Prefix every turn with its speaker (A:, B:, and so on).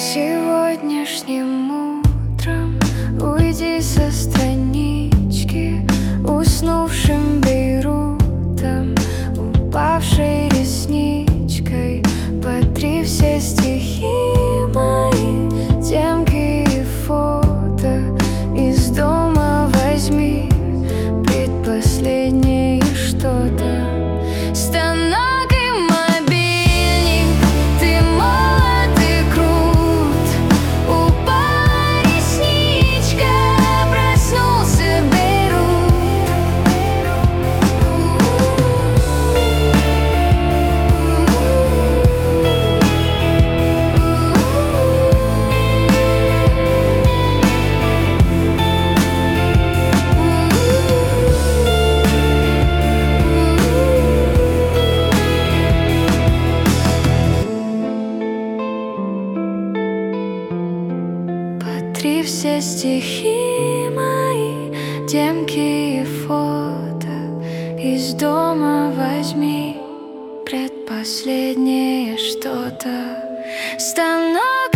A: Сегодняшним утром уйди со странички, уснувшим Бейрутом, упавшей ресничкой. Потри все стихи мои, темки и фото из дома возьми, предпоследнее что-то. Станок и мобильник, ты молод и крут. Упала ресничка, проснулся Бейрут. Потри все стихи мои, темки и фото из дома возьми, предпоследнее что-то. Станок